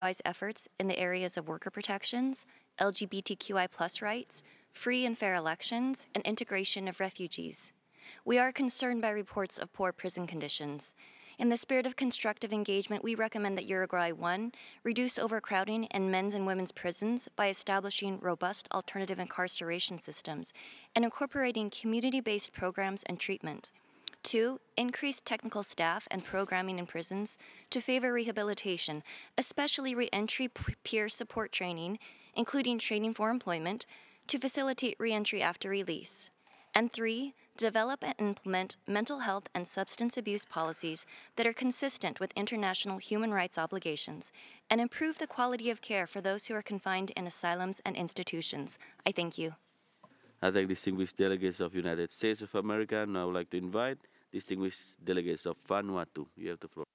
efforts in the areas of worker protections, LGBTQI+ rights, free and fair elections, and integration of refugees. We are concerned by reports of poor prison conditions. In the spirit of constructive engagement, we recommend that Uruguay 1 reduce overcrowding in men's and women's prisons by establishing robust alternative incarceration systems and incorporating community based programs and treatment. 2. Increase technical staff and programming in prisons to favor rehabilitation, especially reentry peer support training, including training for employment, to facilitate reentry after release. And 3. Develop and implement mental health and substance abuse policies that are consistent with international human rights obligations and improve the quality of care for those who are confined in asylums and institutions. I thank you. I thank distinguished delegates of United States of America. Now I would like to invite distinguished delegates of Vanuatu. You have the floor.